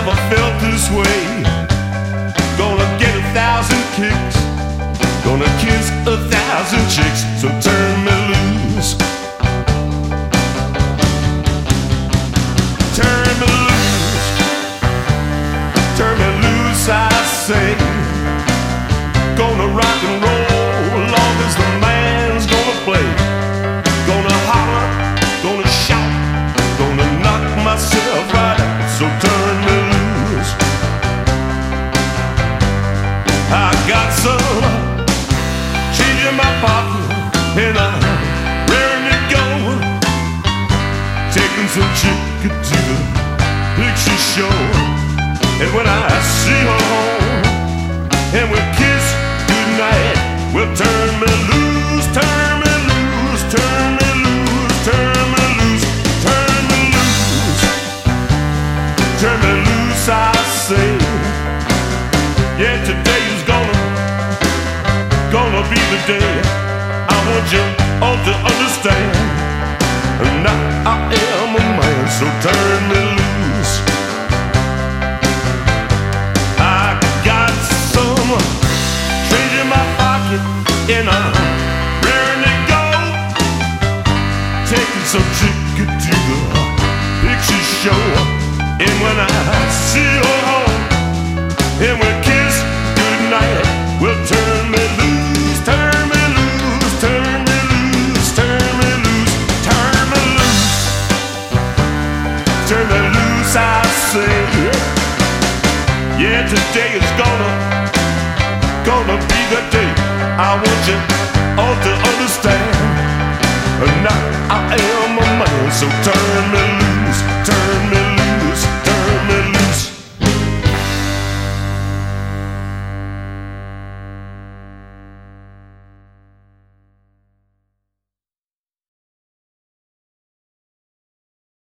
never felt this way. Gonna get 1,000 kicks, gonna kiss 1,000 chicks, so turn me loose. Turn me loose, turn me loose, I say. Gonna rock and roll long as the man's gonna play. Gonna holler, gonna shout, gonna knock myself right out, so turn me loose. I got some change in my pocket and I'm raring to go. Taking some chicken to the picture show, and when I see her home and we kiss goodnight, well, turn me loose, turn me loose, turn me loose, turn me loose, turn me loose, turn me loose, I say. Yeah, today is gonna be the day. I want you all to understand. Now I am a man, so turn me loose. I got some change in my pocket and I'm raring to go. Taking some chicken to the picture show, and when I see her home and we kiss goodnight, well, turn me loose, turn me loose, turn me loose, turn me loose, turn me loose, turn me loose, I say. Yeah, today is gonna be the day. I want you all to understand. Now I am a man, so turn me